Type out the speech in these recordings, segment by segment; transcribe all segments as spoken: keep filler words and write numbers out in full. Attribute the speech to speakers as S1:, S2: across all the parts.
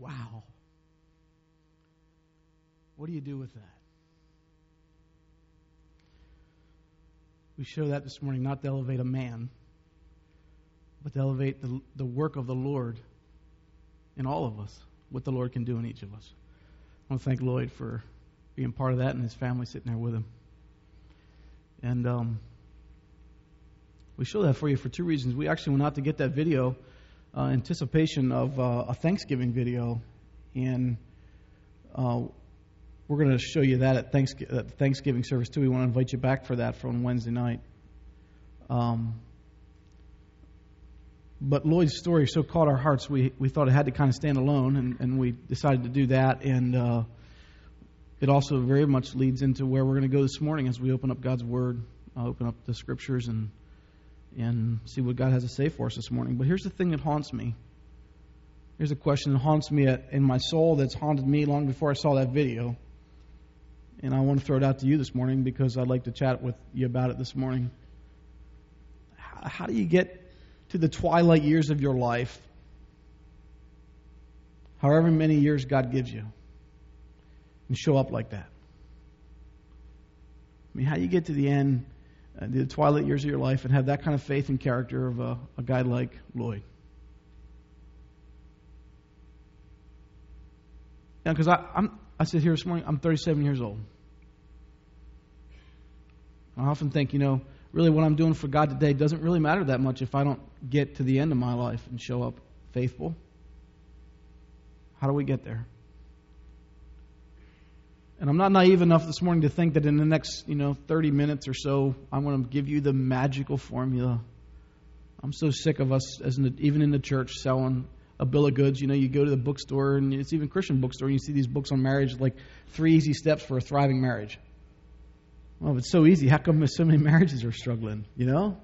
S1: Wow. What do you do with that? We show that this morning not to elevate a man, but to elevate the, the work of the Lord in all of us, what the Lord can do in each of us. I want to thank Lloyd for being part of that and his family sitting there with him. And um, we show that for you for two reasons. We actually went out to get that video uh, anticipation of uh, a Thanksgiving video, and uh, we're going to show you that at Thanksgiving, at the Thanksgiving service too. We want to invite you back for that from Wednesday night. Um, but Lloyd's story so caught our hearts, we, we thought it had to kind of stand alone, and, and we decided to do that. And uh, it also very much leads into where we're going to go this morning as we open up God's Word, uh, open up the Scriptures, and and see what God has to say for us this morning. But here's the thing that haunts me. Here's a question that haunts me at, in my soul, that's haunted me long before I saw that video. And I want to throw it out to you this morning because I'd like to chat with you about it this morning. How, how do you get to the twilight years of your life, however many years God gives you, and show up like that? I mean, how do you get to the end, uh, the twilight years of your life, and have that kind of faith and character of a, a guy like Lloyd? Yeah, because I, I'm. I sit here this morning, I'm thirty-seven years old. I often think, you know, really what I'm doing for God today doesn't really matter that much if I don't get to the end of my life and show up faithful. How do we get there? And I'm not naive enough this morning to think that in the next, you know, thirty minutes or so, I'm going to give you the magical formula. I'm so sick of us, as in the, even in the church, selling a bill of goods. You know, you go to the bookstore, and it's even Christian bookstore, and you see these books on marriage, like three easy steps for a thriving marriage. Well, if it's so easy, how come so many marriages are struggling, you know?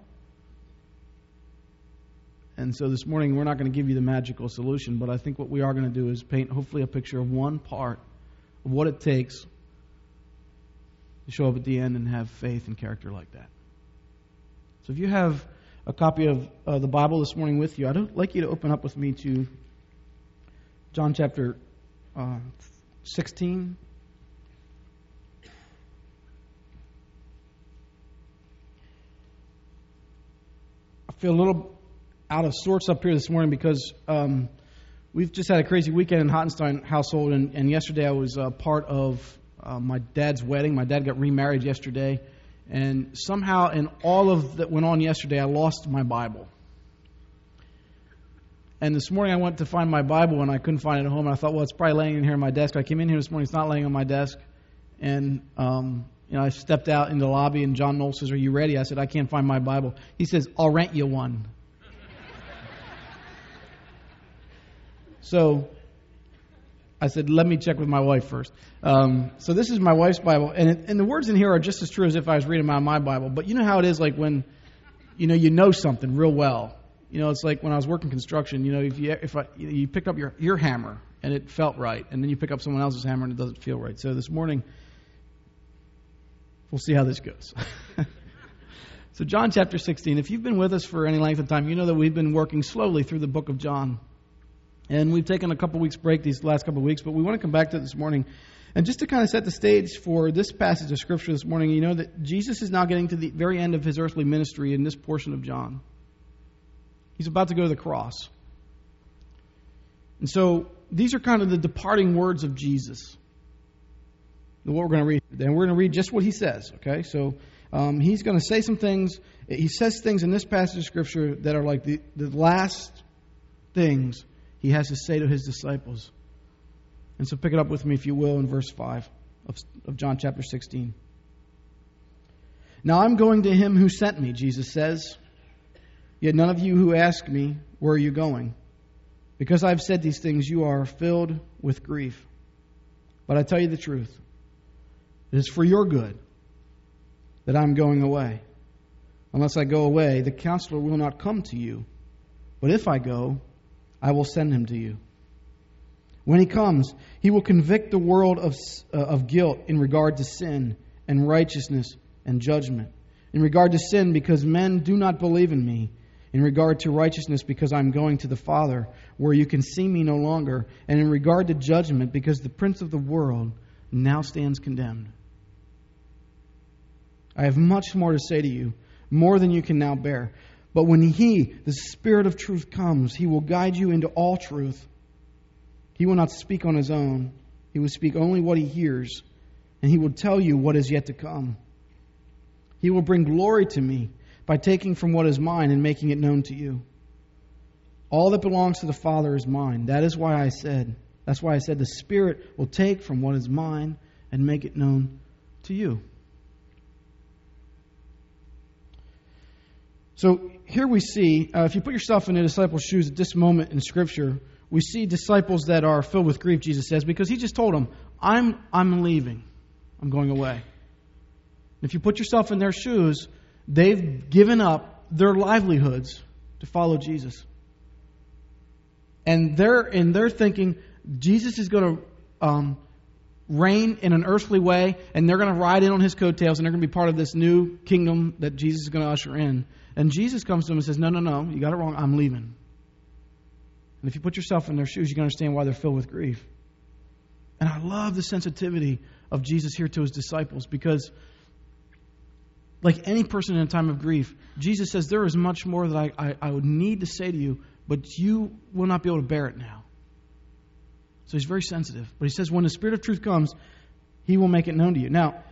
S1: And so this morning, we're not going to give you the magical solution, but I think what we are going to do is paint, hopefully, a picture of one part of what it takes to show up at the end and have faith and character like that. So if you have a copy of uh, the Bible this morning with you, I'd like you to open up with me to John chapter uh, sixteen. I feel a little out of sorts up here this morning because um, we've just had a crazy weekend in Hottenstein household, and, and yesterday I was uh, part of uh, my dad's wedding. My dad got remarried yesterday. And somehow in all of that went on yesterday, I lost my Bible. And this morning I went to find my Bible and I couldn't find it at home. And I thought, well, it's probably laying in here on my desk. I came in here this morning, it's not laying on my desk. And um, you know, I stepped out in the lobby and John Knowles says, "Are you ready?" I said, "I can't find my Bible." He says, "I'll rent you one." So I said, let me check with my wife first. Um, so this is my wife's Bible, and it, and the words in here are just as true as if I was reading out of my Bible. But you know how it is, like when, you know, you know something real well. You know, it's like when I was working construction. You know, if you if I, you pick up your your hammer and it felt right, and then you pick up someone else's hammer and it doesn't feel right. So this morning, we'll see how this goes. So John chapter sixteen. If you've been with us for any length of time, you know that we've been working slowly through the book of John. And we've taken a couple weeks break these last couple of weeks, but we want to come back to it this morning. And just to kind of set the stage for this passage of Scripture this morning, you know that Jesus is now getting to the very end of his earthly ministry in this portion of John. He's about to go to the cross. And so these are kind of the departing words of Jesus. What we're going to read. And we're going to read just what he says, okay? So um, he's going to say some things. He says things in this passage of Scripture that are like the, the last things he has to say to his disciples. And so pick it up with me, if you will, in verse five of, of John chapter sixteen. "Now I'm going to him who sent me," Jesus says. "Yet none of you who ask me, 'Where are you going?' Because I've said these things, you are filled with grief. But I tell you the truth. It is for your good that I'm going away. Unless I go away, the Counselor will not come to you. But if I go, I will send him to you. When he comes, he will convict the world of, uh, of guilt in regard to sin and righteousness and judgment. In regard to sin, because men do not believe in me. In regard to righteousness, because I'm going to the Father, where you can see me no longer. And in regard to judgment, because the prince of the world now stands condemned. I have much more to say to you, more than you can now bear. But when He, the Spirit of truth, comes, He will guide you into all truth. He will not speak on His own. He will speak only what He hears, and He will tell you what is yet to come. He will bring glory to me by taking from what is mine and making it known to you. All that belongs to the Father is mine. That is why I said, that's why I said the Spirit will take from what is mine and make it known to you. So here we see, uh, if you put yourself in the disciples' shoes at this moment in Scripture, we see disciples that are filled with grief, Jesus says, because He just told them, I'm, I'm leaving. I'm going away. If you put yourself in their shoes, they've given up their livelihoods to follow Jesus. And they're, and they're thinking Jesus is going to um, reign in an earthly way, and they're going to ride in on His coattails, and they're going to be part of this new kingdom that Jesus is going to usher in. And Jesus comes to them and says, no, no, no, you got it wrong. I'm leaving. And if you put yourself in their shoes, you can understand why they're filled with grief. And I love the sensitivity of Jesus here to His disciples, because like any person in a time of grief, Jesus says, there is much more that I, I, I would need to say to you, but you will not be able to bear it now. So He's very sensitive. But He says, when the Spirit of truth comes, He will make it known to you. Now,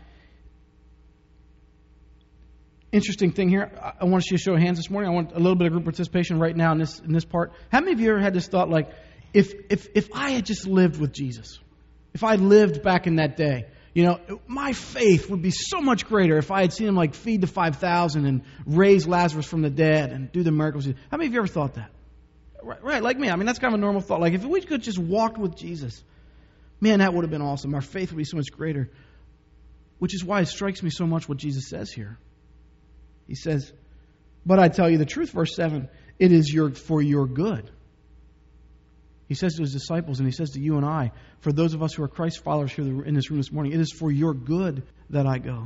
S1: interesting thing here. I want you to show of hands this morning. I want a little bit of group participation right now in this in this part. How many of you ever had this thought, like, if if if I had just lived with Jesus, if I lived back in that day, you know, my faith would be so much greater if I had seen Him like feed the five thousand and raise Lazarus from the dead and do the miracles. How many of you ever thought that? Right, right, like me. I mean, that's kind of a normal thought. Like, if we could just walk with Jesus, man, that would have been awesome. Our faith would be so much greater. Which is why it strikes me so much what Jesus says here. He says, but I tell you the truth, verse seven, it is your for your good. He says to His disciples, and He says to you and I, for those of us who are Christ followers here in this room this morning, it is for your good that I go.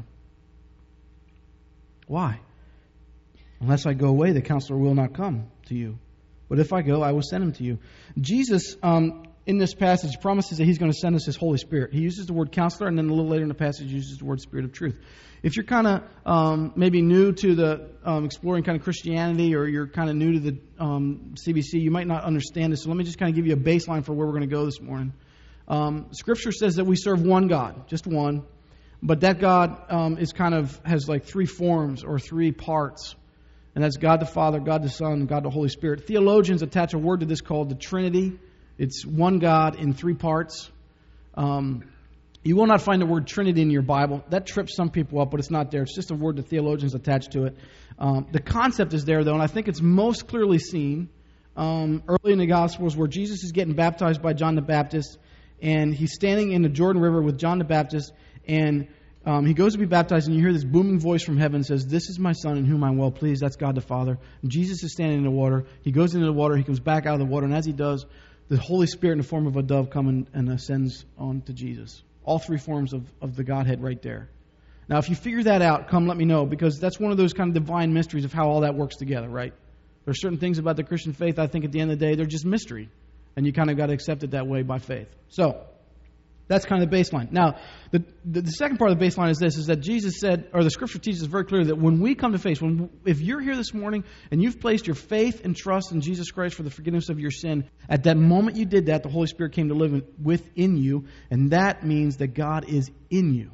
S1: Why? Unless I go away, the Counselor will not come to you. But if I go, I will send Him to you. Jesus, um, in this passage, promises that He's going to send us His Holy Spirit. He uses the word Counselor, and then a little later in the passage, He uses the word Spirit of truth. If you're kind of um, maybe new to the um, exploring kind of Christianity, or you're kind of new to the um, C B C, you might not understand this. So let me just kind of give you a baseline for where we're going to go this morning. Um, Scripture says that we serve one God, just one, but that God um, is kind of has like three forms or three parts, and that's God the Father, God the Son, and God the Holy Spirit. Theologians attach a word to this called the Trinity. It's one God in three parts. Um, You will not find the word Trinity in your Bible. That trips some people up, but it's not there. It's just a word that theologians attach to it. Um, the concept is there, though, and I think it's most clearly seen um, early in the Gospels, where Jesus is getting baptized by John the Baptist, and He's standing in the Jordan River with John the Baptist, and um, He goes to be baptized, and you hear this booming voice from heaven that says, "This is my Son in whom I'm well pleased." That's God the Father. And Jesus is standing in the water. He goes into the water. He comes back out of the water, and as He does, the Holy Spirit in the form of a dove comes and, and ascends on to Jesus. All three forms of, of the Godhead right there. Now, if you figure that out, come let me know, because that's one of those kind of divine mysteries of how all that works together, right? There are certain things about the Christian faith, I think at the end of the day, they're just mystery. And you kind of got to accept it that way by faith. So, that's kind of the baseline. Now, the, the the second part of the baseline is this, is that Jesus said, or the Scripture teaches us very clearly that when we come to faith, when if you're here this morning and you've placed your faith and trust in Jesus Christ for the forgiveness of your sin, at that moment you did that, the Holy Spirit came to live in, within you, and that means that God is in you.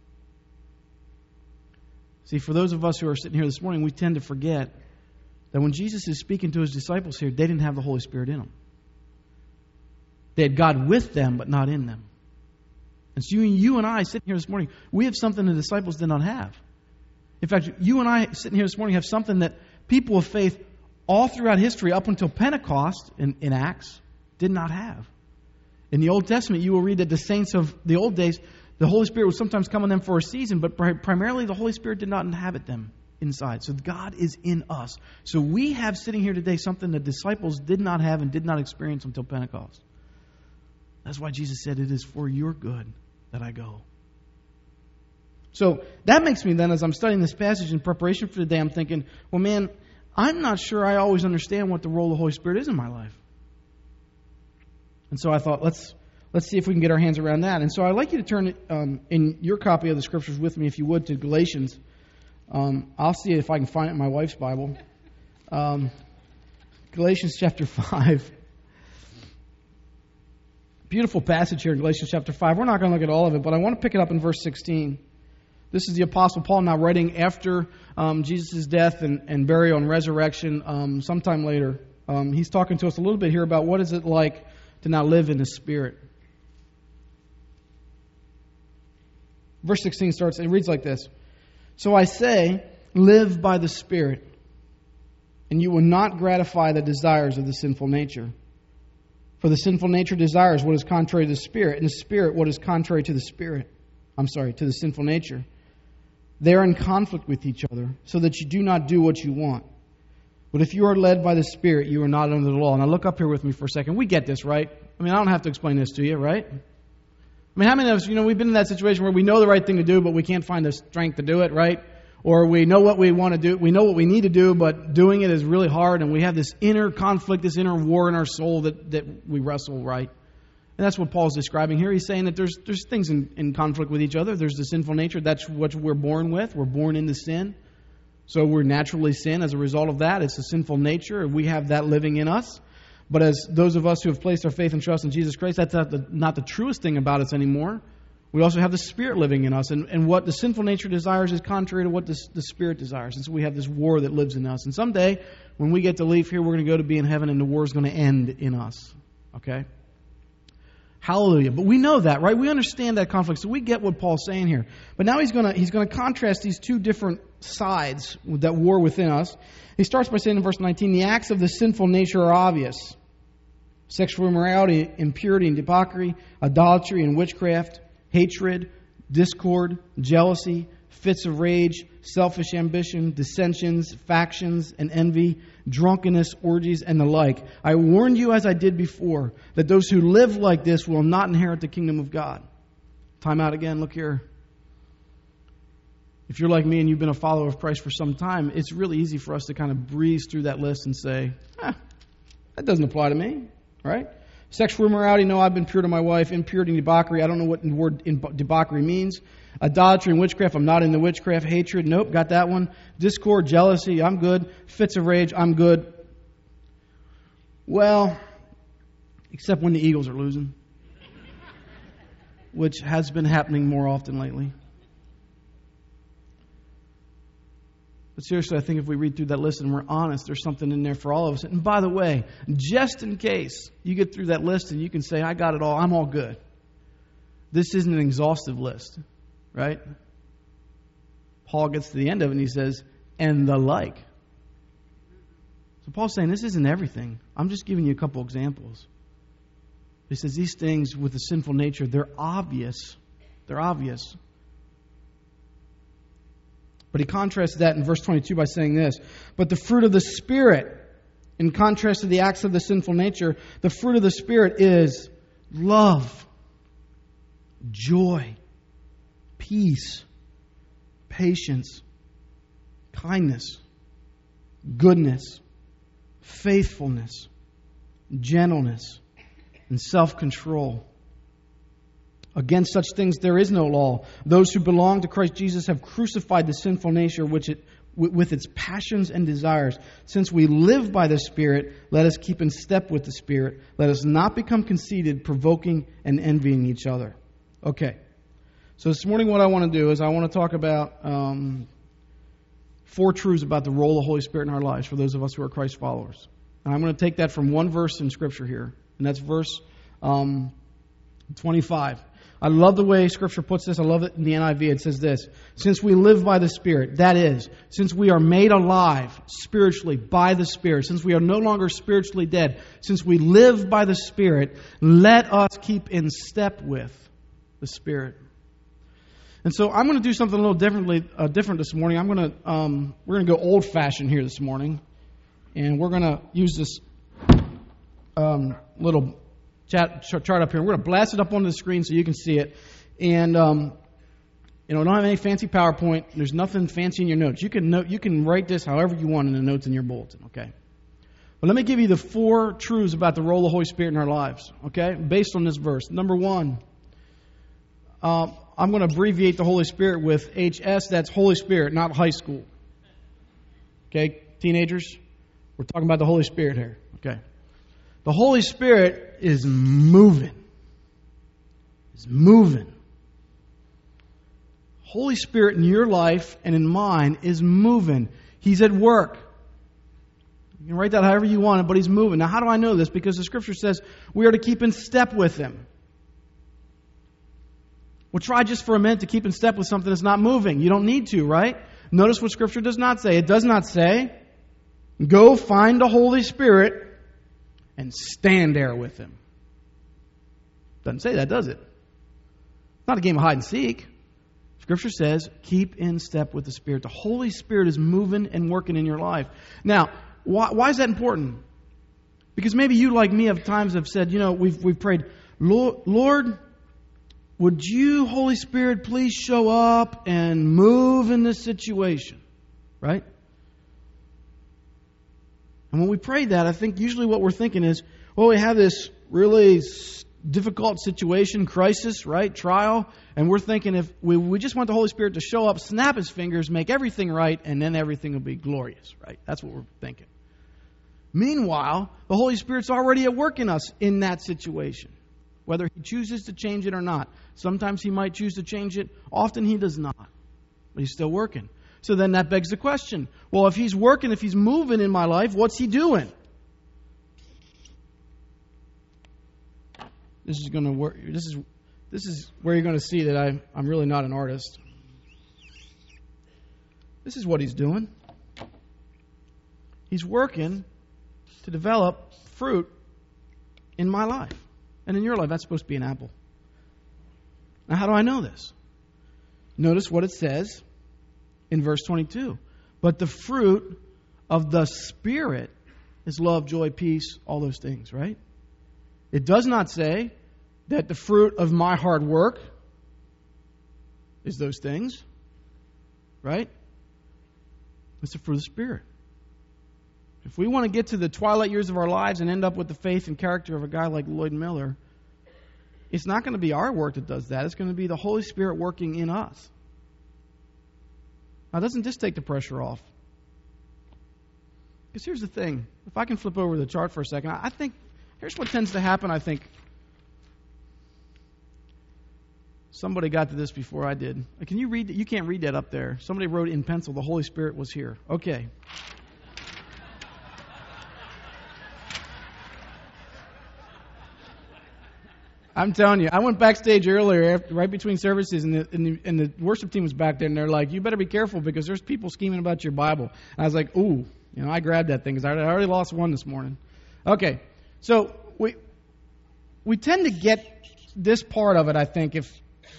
S1: See, for those of us who are sitting here this morning, we tend to forget that when Jesus is speaking to His disciples here, they didn't have the Holy Spirit in them. They had God with them, but not in them. And so you, you and I sitting here this morning, we have something the disciples did not have. In fact, you and I sitting here this morning have something that people of faith all throughout history up until Pentecost in, in Acts did not have. In the Old Testament, you will read that the saints of the old days, the Holy Spirit would sometimes come on them for a season, but primarily the Holy Spirit did not inhabit them inside. So God is in us. So we have sitting here today something the disciples did not have and did not experience until Pentecost. That's why Jesus said, it is for your good that I go. So that makes me then, as I'm studying this passage in preparation for today, I'm thinking, well, man, I'm not sure I always understand what the role of the Holy Spirit is in my life. And so I thought, let's let's see if we can get our hands around that. And so I'd like you to turn um, in your copy of the Scriptures with me, if you would, to Galatians. Um, I'll see if I can find it in my wife's Bible. Um, Galatians chapter five. Beautiful passage here in Galatians chapter five. We're not going to look at all of it, but I want to pick it up in verse sixteen. This is the Apostle Paul now writing after um, Jesus' death and, and burial and resurrection um, sometime later. Um, he's talking to us a little bit here about what is it like to now live in the Spirit. Verse sixteen starts, it reads like this. So I say, live by the Spirit, and you will not gratify the desires of the sinful nature. For the sinful nature desires what is contrary to the Spirit, and the Spirit what is contrary to the Spirit. I'm sorry, to the sinful nature. They are in conflict with each other, so that you do not do what you want. But if you are led by the Spirit, you are not under the law. Now look up here with me for a second. We get this, right? I mean, I don't have to explain this to you, right? I mean, how many of us, you know, we've been in that situation where we know the right thing to do, but we can't find the strength to do it, right? Or we know what we want to do, we know what we need to do, but doing it is really hard, and we have this inner conflict, this inner war in our soul that, that we wrestle, right? And that's what Paul's describing here. He's saying that there's there's things in, in conflict with each other. There's the sinful nature. That's what we're born with. We're born into sin. So we're naturally sin as a result of that. It's a sinful nature, and we have that living in us. But as those of us who have placed our faith and trust in Jesus Christ, that's not the, not the truest thing about us anymore. We also have the Spirit living in us. And, and what the sinful nature desires is contrary to what the, the Spirit desires. And so we have this war that lives in us. And someday, when we get to leave here, we're going to go to be in heaven, and the war is going to end in us. Okay? Hallelujah. But we know that, right? We understand that conflict. So we get what Paul's saying here. But now he's going to he's going to contrast these two different sides that war within us. He starts by saying in verse nineteen, the acts of the sinful nature are obvious. Sexual immorality, impurity and debauchery, idolatry and witchcraft, hatred, discord, jealousy, fits of rage, selfish ambition, dissensions, factions, and envy, drunkenness, orgies, and the like. I warned you, as I did before, that those who live like this will not inherit the kingdom of God. Time out again. Look here. If you're like me and you've been a follower of Christ for some time, it's really easy for us to kind of breeze through that list and say, ah, that doesn't apply to me, right? Sexual immorality, no, I've been pure to my wife. Impurity and debauchery, I don't know what the word debauchery means. Idolatry and witchcraft, I'm not into witchcraft. Hatred, nope, got that one. Discord, jealousy, I'm good. Fits of rage, I'm good. Well, except when the Eagles are losing, which has been happening more often lately. But seriously, I think if we read through that list and we're honest, there's something in there for all of us. And by the way, just in case you get through that list and you can say, I got it all, I'm all good. This isn't an exhaustive list, right? Paul gets to the end of it and he says, and the like. So Paul's saying, this isn't everything. I'm just giving you a couple examples. He says, these things with the sinful nature, they're obvious. They're obvious. But he contrasts that in verse twenty-two by saying this, but the fruit of the Spirit, in contrast to the acts of the sinful nature, the fruit of the Spirit is love, joy, peace, patience, kindness, goodness, faithfulness, gentleness, and self-control. Against such things there is no law. Those who belong to Christ Jesus have crucified the sinful nature which it, with its passions and desires. Since we live by the Spirit, let us keep in step with the Spirit. Let us not become conceited, provoking and envying each other. Okay. So this morning what I want to do is I want to talk about um, four truths about the role of the Holy Spirit in our lives for those of us who are Christ followers. And I'm going to take that from one verse in Scripture here. And that's verse um, twenty-five. I love the way Scripture puts this. I love it in the N I V. It says this, since we live by the Spirit, that is, since we are made alive spiritually by the Spirit, since we are no longer spiritually dead, since we live by the Spirit, let us keep in step with the Spirit. And so I'm going to do something a little differently, uh, different this morning. I'm going to, um, we're going to go old-fashioned here this morning, and we're going to use this um, little Chat, chart up here. We're going to blast it up onto the screen so you can see it. And um, You know, don't have any fancy PowerPoint. There's nothing fancy in your notes. You can note, you can write this however you want in the notes in your bulletin, okay? But let me give you the four truths about the role of the Holy Spirit in our lives, okay? Based on this verse. Number one, uh, I'm going to abbreviate the Holy Spirit with H S. That's Holy Spirit, not high school. Okay, teenagers? We're talking about the Holy Spirit here, okay? The Holy Spirit is moving. Is moving. Holy Spirit in your life and in mine is moving. He's at work. You can write that however you want it, but He's moving. Now, how do I know this? Because the Scripture says we are to keep in step with Him. Well, try just for a minute to keep in step with something that's not moving. You don't need to, right? Notice what Scripture does not say. It does not say, go find the Holy Spirit and stand there with Him. Doesn't say that, does it? It's not a game of hide and seek. Scripture says, keep in step with the Spirit. The Holy Spirit is moving and working in your life. Now, why, why is that important? Because maybe you, like me, have times have said, you know, we've we've prayed, Lord, Lord, would you, Holy Spirit, please show up and move in this situation? Right? And when we pray that, I think usually what we're thinking is, well, we have this really difficult situation, crisis, right? Trial. And we're thinking if we, we just want the Holy Spirit to show up, snap His fingers, make everything right, and then everything will be glorious, right? That's what we're thinking. Meanwhile, the Holy Spirit's already at work in us in that situation, whether He chooses to change it or not. Sometimes He might choose to change it. Often He does not. But He's still working. So then that begs the question, well, if He's working, if He's moving in my life, what's He doing? This is going to work. This is this is where you're going to see that I, I'm really not an artist. This is what He's doing. He's working to develop fruit in my life. And in your life, that's supposed to be an apple. Now, how do I know this? Notice what it says in verse twenty-two. But the fruit of the Spirit is love, joy, peace, all those things, right? It does not say that the fruit of my hard work is those things, right? It's the fruit of the Spirit. If we want to get to the twilight years of our lives and end up with the faith and character of a guy like Lloyd Miller, it's not going to be our work that does that. It's going to be the Holy Spirit working in us. Now, doesn't this take the pressure off? Because here's the thing. If I can flip over the chart for a second, I think here's what tends to happen, I think. Somebody got to this before I did. Can you read that? You can't read that up there. Somebody wrote in pencil, the Holy Spirit was here. Okay. I'm telling you, I went backstage earlier, after, right between services, and the, and, the, and the worship team was back there, and they're like, you better be careful because there's people scheming about your Bible. And I was like, ooh, you know, I grabbed that thing because I already lost one this morning. Okay, so we we tend to get this part of it, I think, if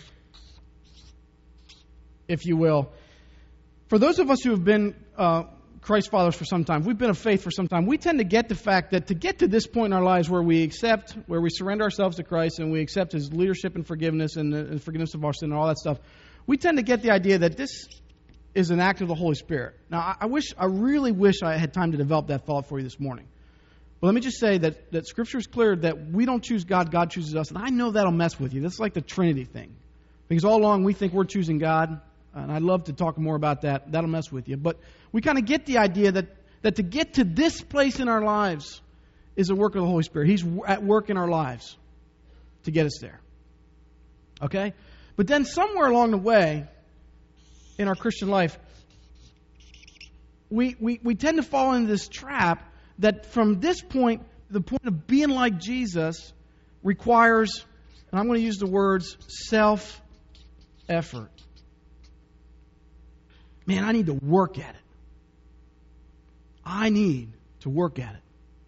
S1: if you will. For those of us who have been uh, Christ followers for some time, we've been of faith for some time, we tend to get the fact that to get to this point in our lives where we accept, where we surrender ourselves to Christ and we accept His leadership and forgiveness and, and forgiveness of our sin and all that stuff, we tend to get the idea that this is an act of the Holy Spirit. Now, I, I wish, I really wish I had time to develop that thought for you this morning. But let me just say that, that Scripture is clear that we don't choose God, God chooses us. And I know that'll mess with you. That's like the Trinity thing. Because all along we think we're choosing God. And I'd love to talk more about that. That'll mess with you. But we kind of get the idea that, that to get to this place in our lives is a work of the Holy Spirit. He's at work in our lives to get us there. Okay? But then somewhere along the way in our Christian life, we, we, we tend to fall into this trap that from this point, the point of being like Jesus requires, and I'm going to use the words, self-effort. Man, I need to work at it. I need to work at it.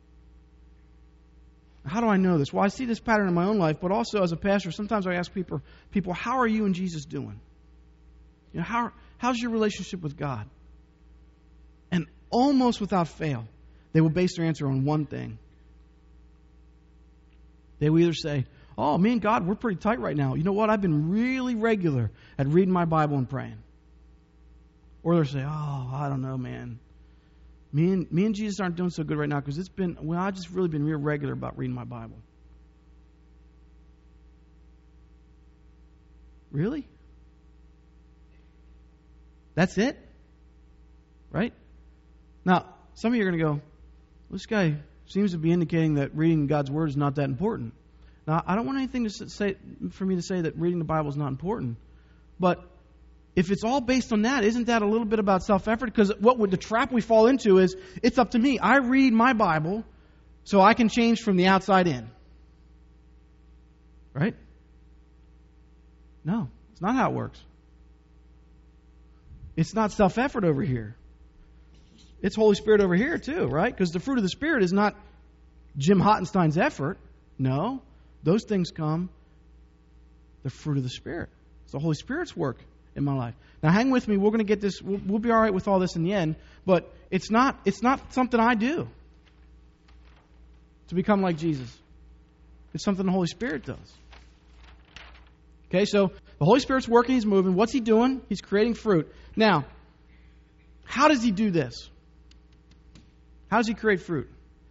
S1: How do I know this? Well, I see this pattern in my own life, but also as a pastor, sometimes I ask people, people, how are you and Jesus doing? You know, how how's your relationship with God? And almost without fail, they will base their answer on one thing. They will either say, oh, me and God, we're pretty tight right now. You know what? I've been really regular at reading my Bible and praying. Or they'll say, oh, I don't know, man. Me and me and Jesus aren't doing so good right now because it's been, well, I've just really been real regular about reading my Bible. Really? That's it? Right? Now, some of you are going to go, well, this guy seems to be indicating that reading God's Word is not that important. Now, I don't want anything to say for me to say that reading the Bible is not important. But if it's all based on that, isn't that a little bit about self-effort? Because what would the trap we fall into is, it's up to me. I read my Bible so I can change from the outside in. Right? No, it's not how it works. It's not self-effort over here. It's Holy Spirit over here too, right? Because the fruit of the Spirit is not Jim Hottenstein's effort. No, those things come the fruit of the Spirit. It's the Holy Spirit's work in my life. Now, hang with me. We're going to get this. We'll, we'll be all right with all this in the end. But it's not. It's not something I do to become like Jesus. It's something the Holy Spirit does. Okay, so the Holy Spirit's working. He's moving. What's He doing? He's creating fruit. Now, how does He do this? How does He create fruit?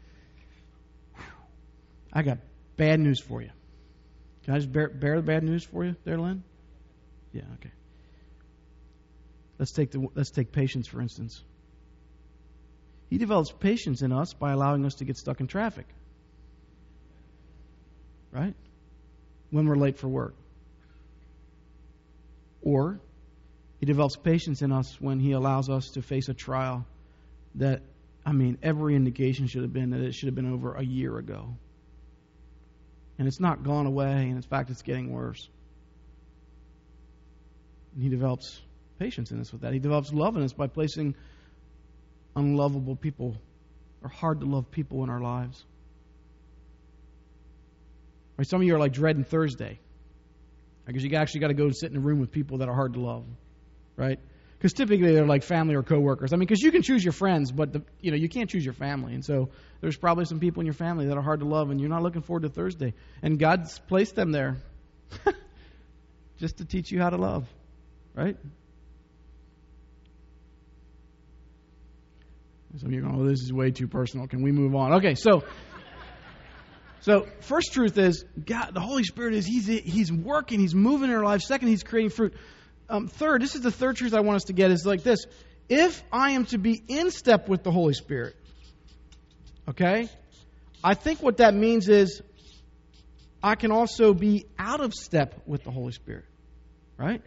S1: I got bad news for you. Can I just bear, bear the bad news for you there, Lynn? Yeah, okay. Let's take the let's take patience, for instance. He develops patience in us by allowing us to get stuck in traffic. Right? When we're late for work. Or He develops patience in us when He allows us to face a trial that, I mean, every indication should have been that it should have been over a year ago. And it's not gone away, and in fact, it's getting worse. And He develops patience in us with that. He develops love in us by placing unlovable people or hard to love people in our lives. Right? Some of you are like dreading Thursday. Because you actually got to go sit in a room with people that are hard to love. Right? Because typically they're like family or coworkers. I mean, because you can choose your friends, but the, you know you can't choose your family. And so there's probably some people in your family that are hard to love, and you're not looking forward to Thursday. And God's placed them there just to teach you how to love. Right? Some of you are going, oh, this is way too personal. Can we move on? Okay, so so first truth is, God, the Holy Spirit is He's He's working, He's moving in our lives. Second, He's creating fruit. Um, third, this is the third truth I want us to get, is like this. If I am to be in step with the Holy Spirit, okay, I think what that means is I can also be out of step with the Holy Spirit. Right?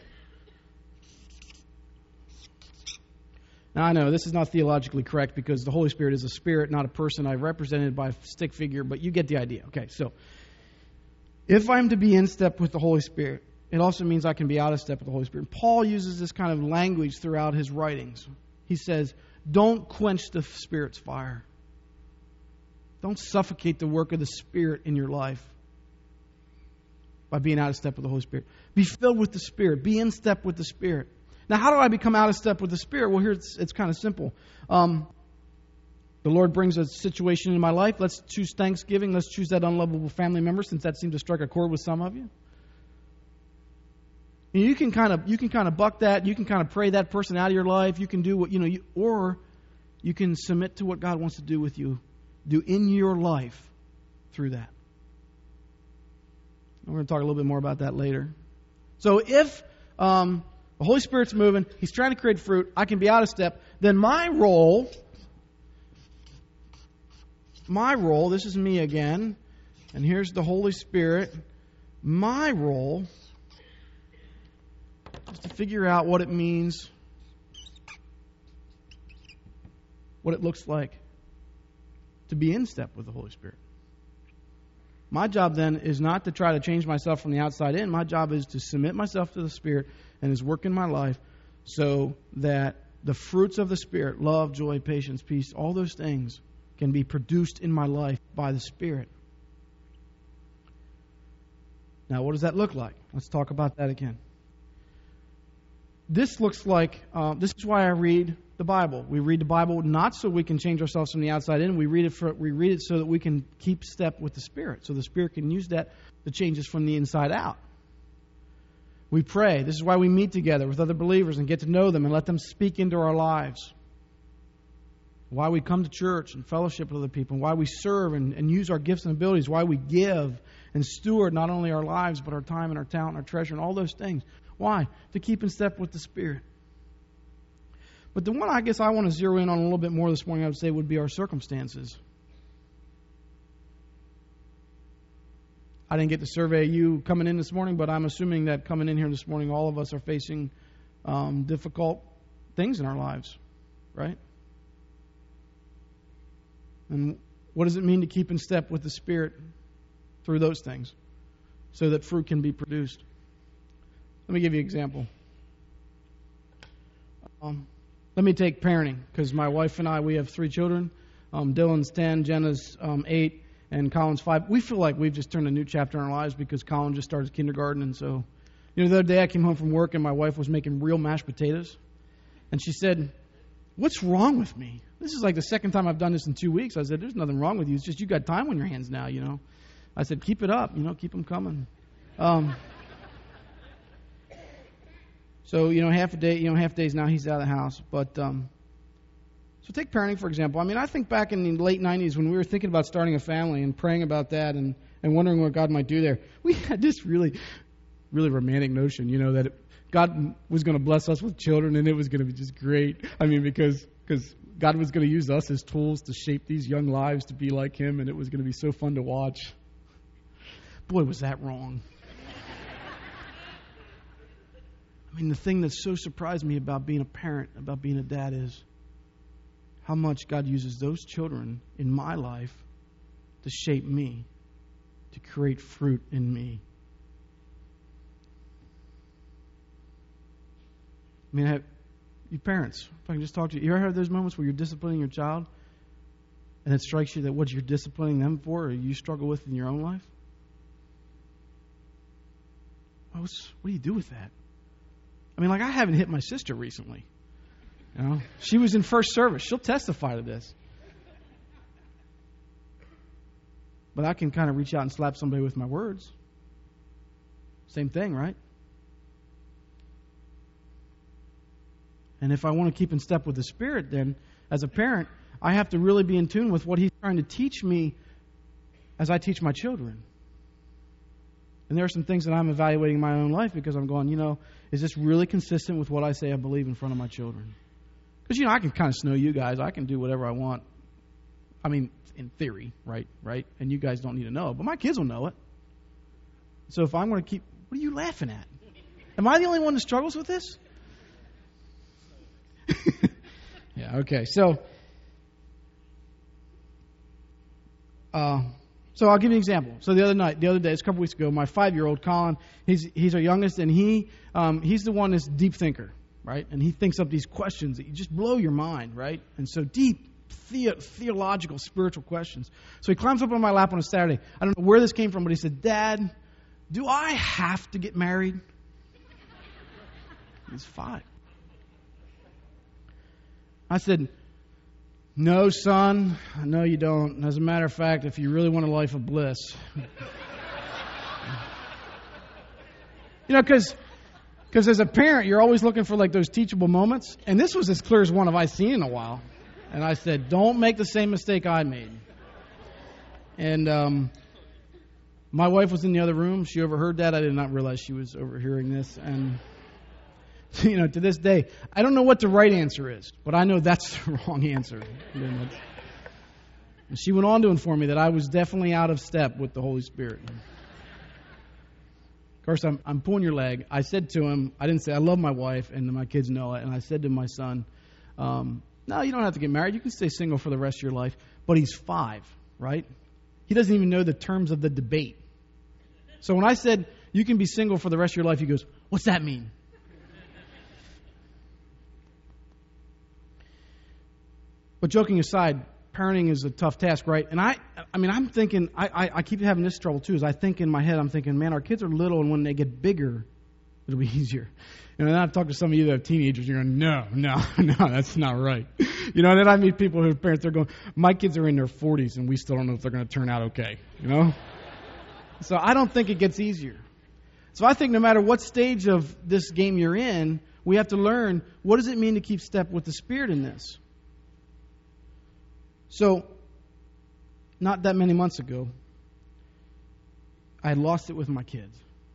S1: Now, I know this is not theologically correct because the Holy Spirit is a spirit, not a person. I represented by a stick figure, but you get the idea. Okay, so if I'm to be in step with the Holy Spirit, it also means I can be out of step with the Holy Spirit. Paul uses this kind of language throughout his writings. He says, don't quench the Spirit's fire. Don't suffocate the work of the Spirit in your life by being out of step with the Holy Spirit. Be filled with the Spirit. Be in step with the Spirit. Now, how do I become out of step with the Spirit? Well, here it's, it's kind of simple. Um, the Lord brings a situation in my life. Let's choose Thanksgiving. Let's choose that unlovable family member, since that seemed to strike a chord with some of you. And you can kind of you can kind of buck that. You can kind of pray that person out of your life. You can do what you know, you, or you can submit to what God wants to do with you, do in your life through that. We're going to talk a little bit more about that later. So if um, the Holy Spirit's moving, He's trying to create fruit, I can be out of step, then my role, my role, this is me again, and here's the Holy Spirit, my role is to figure out what it means, what it looks like to be in step with the Holy Spirit. My job then is not to try to change myself from the outside in. My job is to submit myself to the Spirit and His work in my life so that the fruits of the Spirit, love, joy, patience, peace, all those things can be produced in my life by the Spirit. Now, what does that look like? Let's talk about that again. This looks like, uh, this is why I read the Bible. We read the Bible not so we can change ourselves from the outside in. We read it for, we read it so that we can keep step with the Spirit. So the Spirit can use that to change us from the inside out. We pray. This is why we meet together with other believers and get to know them and let them speak into our lives. Why we come to church and fellowship with other people. Why we serve and, and use our gifts and abilities. Why we give and steward not only our lives, but our time and our talent and our treasure and all those things. Why? To keep in step with the Spirit. But the one I guess I want to zero in on a little bit more this morning, I would say, would be our circumstances. I didn't get to survey you coming in this morning, but I'm assuming that coming in here this morning, all of us are facing um, difficult things in our lives, right? And what does it mean to keep in step with the Spirit through those things so that fruit can be produced? Let me give you an example. Um, let me take parenting, because my wife and I, we have three children. Um, Dylan's ten, Jenna's um, eight, and Colin's five. We feel like we've just turned a new chapter in our lives because Colin just started kindergarten. And so, you know, the other day I came home from work and my wife was making real mashed potatoes. And she said, "What's wrong with me? This is like the second time I've done this in two weeks. I said, "There's nothing wrong with you. It's just you got time on your hands now, you know." I said, "Keep it up. You know, keep them coming." Um, so, you know, half a day, you know, half days now he's out of the house. But, um, so take parenting, for example. I mean, I think back in the late nineties when we were thinking about starting a family and praying about that and, and wondering what God might do there, we had this really, really romantic notion, you know, that it, God was going to bless us with children and it was going to be just great. I mean, because because God was going to use us as tools to shape these young lives to be like Him, and it was going to be so fun to watch. Boy, was that wrong. I mean, the thing that so surprised me about being a parent, about being a dad, is how much God uses those children in my life to shape me, to create fruit in me. I mean, have, you parents, if I can just talk to you, you ever have those moments where you're disciplining your child and it strikes you that what you're disciplining them for or you struggle with in your own life? Well, what do you do with that? I mean, like, I haven't hit my sister recently. You know, she was in first service. She'll testify to this. But I can kind of reach out and slap somebody with my words. Same thing, right? And if I want to keep in step with the Spirit, then, as a parent, I have to really be in tune with what He's trying to teach me as I teach my children. And there are some things that I'm evaluating in my own life because I'm going, you know, is this really consistent with what I say I believe in front of my children? Because, you know, I can kind of snow you guys. I can do whatever I want. I mean, in theory, right? Right? And you guys don't need to know. But my kids will know it. So if I'm going to keep... What are you laughing at? Am I the only one that struggles with this? Yeah, okay. So... Uh, so I'll give you an example. So the other night, the other day, it's a couple weeks ago, my five-year-old, Colin, he's he's our youngest, and he um, he's the one that's a deep thinker, right? And he thinks up these questions that you just blow your mind, right? And so deep, the- theological, spiritual questions. So he climbs up on my lap on a Saturday. I don't know where this came from, but he said, "Dad, do I have to get married?" He's five. I said, "No, son, no, you don't. As a matter of fact, if you really want a life of bliss." You know, because because as a parent, you're always looking for like those teachable moments. And this was as clear as one of I've seen in a while. And I said, don't make the same mistake I made. And um, my wife was in the other room. She overheard that. I did not realize she was overhearing this. And you know, to this day, I don't know what the right answer is, but I know that's the wrong answer. And she went on to inform me that I was definitely out of step with the Holy Spirit. Of course, I'm, I'm pulling your leg. I said to him, I didn't say, I love my wife, and my kids know it. And I said to my son, um, no, you don't have to get married. You can stay single for the rest of your life. But he's five, right? He doesn't even know the terms of the debate. So when I said, you can be single for the rest of your life, he goes, what's that mean? But joking aside, parenting is a tough task, right? And I, I mean, I'm thinking, I, I, I keep having this trouble too. Is I think in my head, I'm thinking, man, our kids are little, and when they get bigger, it'll be easier. And then I've talked to some of you that have teenagers, and you're going, no, no, no, that's not right. You know, and then I meet people who have parents, they're going, my kids are in their forties, and we still don't know if they're going to turn out okay. You know, So I don't think it gets easier. So I think no matter what stage of this game you're in, we have to learn, what does it mean to keep step with the Spirit in this? So, not that many months ago, I lost it with my kids.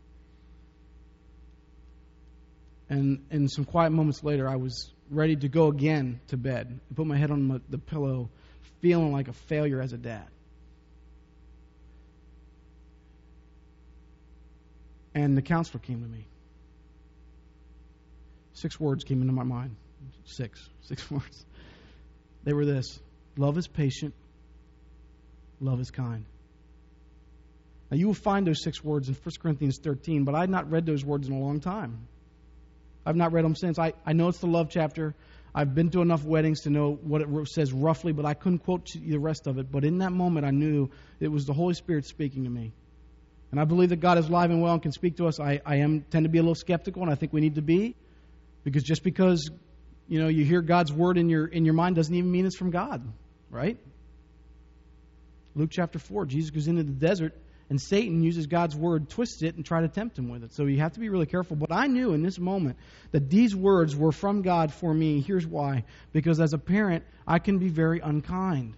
S1: And in some quiet moments later, I was ready to go again to bed and put my head on my, the pillow, feeling like a failure as a dad. And the counselor came to me. Six words came into my mind. Six. Six words. They were this: love is patient. Love is kind. Now, you will find those six words in First Corinthians thirteen, but I had not read those words in a long time. I've not read them since. I, I know it's the love chapter. I've been to enough weddings to know what it says roughly, but I couldn't quote the rest of it. But in that moment, I knew it was the Holy Spirit speaking to me. And I believe that God is alive and well and can speak to us. I, I am tend to be a little skeptical, and I think we need to be. Because just because, you know, you hear God's word in your in your mind doesn't even mean it's from God, right? Luke chapter four, Jesus goes into the desert, and Satan uses God's word, twists it, and try to tempt him with it. So you have to be really careful. But I knew in this moment that these words were from God for me. Here's why. Because as a parent, I can be very unkind.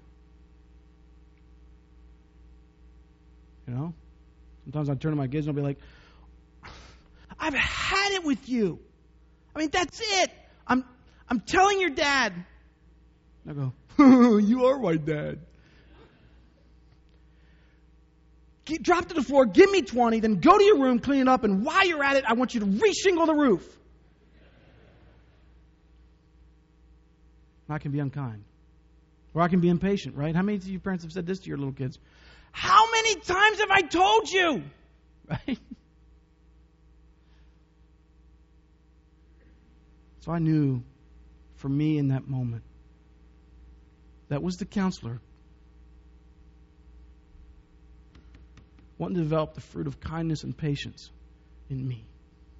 S1: You know? Sometimes I turn to my kids and I'll be like, I've had it with you. I mean, that's it. I'm I'm telling your dad. And I go, you are my dad. Get, drop to the floor, give me twenty, then go to your room, clean it up, and while you're at it, I want you to re-shingle the roof. I can be unkind. Or I can be impatient, right? How many of you parents have said this to your little kids? How many times have I told you? Right? So I knew, for me in that moment, that was the counselor wanting to develop the fruit of kindness and patience in me.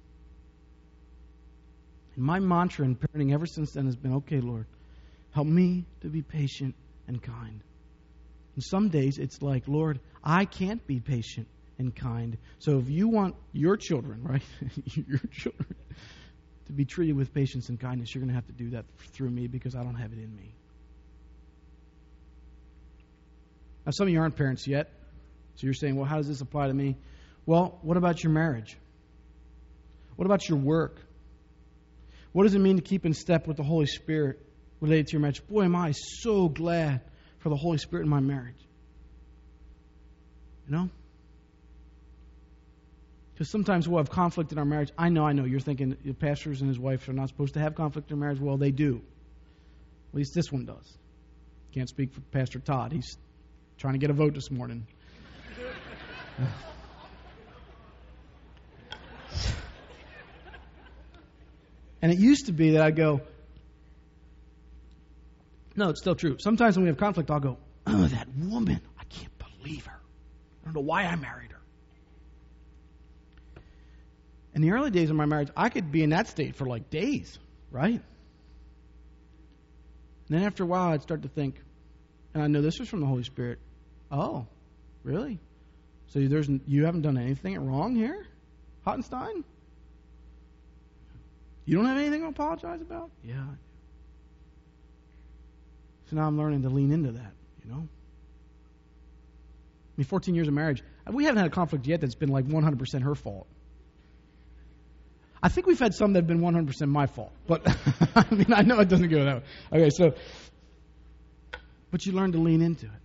S1: And my mantra in parenting ever since then has been, okay, Lord, help me to be patient and kind. And some days it's like, Lord, I can't be patient and kind. So if you want your children, right, your children to be treated with patience and kindness, you're going to have to do that through me because I don't have it in me. Now, some of you aren't parents yet. So you're saying, well, how does this apply to me? Well, what about your marriage? What about your work? What does it mean to keep in step with the Holy Spirit related to your marriage? Boy, am I so glad for the Holy Spirit in my marriage. You know? Because sometimes we'll have conflict in our marriage. I know, I know. You're thinking the pastors and his wife are not supposed to have conflict in marriage. Well, they do. At least this one does. Can't speak for Pastor Todd. He's trying to get a vote this morning. And it used to be that I'd go, no, it's still true. Sometimes when we have conflict, I'll go, oh, that woman, I can't believe her. I don't know why I married her. In the early days of my marriage, I could be in that state for like days, right? And then after a while, I'd start to think, and I know this was from the Holy Spirit, oh, really? So there's you haven't done anything wrong here, Hottenstein? You don't have anything to apologize about? Yeah, I do. So now I'm learning to lean into that, you know? I mean, fourteen years of marriage, we haven't had a conflict yet that's been like one hundred percent her fault. I think we've had some that have been one hundred percent my fault. But, I mean, I know it doesn't go that way. Okay, so, but you learn to lean into it.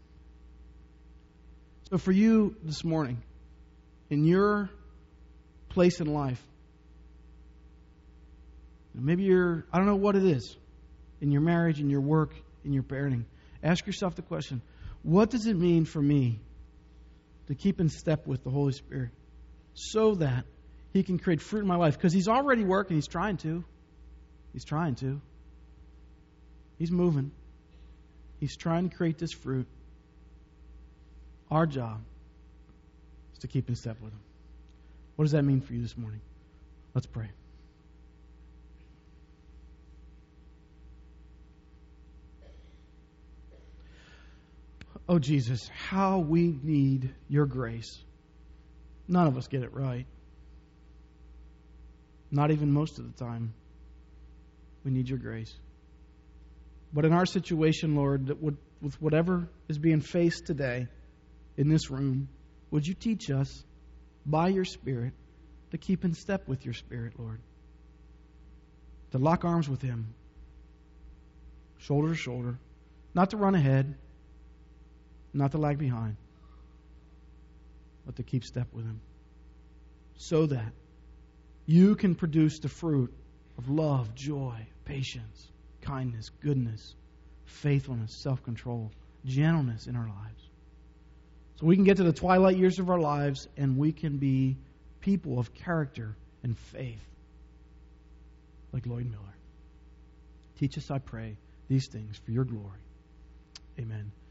S1: So for you this morning, in your place in life, maybe you're, I don't know what it is, in your marriage, in your work, in your parenting, ask yourself the question, what does it mean for me to keep in step with the Holy Spirit so that He can create fruit in my life? Because He's already working. He's trying to. He's trying to. He's moving. He's trying to create this fruit. Our job is to keep in step with Him. What does that mean for you this morning? Let's pray. Oh, Jesus, how we need your grace None of us get it right. Not even most of the time. We need your grace. But in our situation, Lord, that would, with whatever is being faced today in this room, would you teach us by your Spirit to keep in step with your Spirit, Lord? To lock arms with Him, shoulder to shoulder, not to run ahead, not to lag behind, but to keep step with Him, so that you can produce the fruit of love, joy, patience, kindness, goodness, faithfulness, self-control, gentleness in our lives. So we can get to the twilight years of our lives and we can be people of character and faith like Lloyd Miller. Teach us, I pray, these things for your glory. Amen.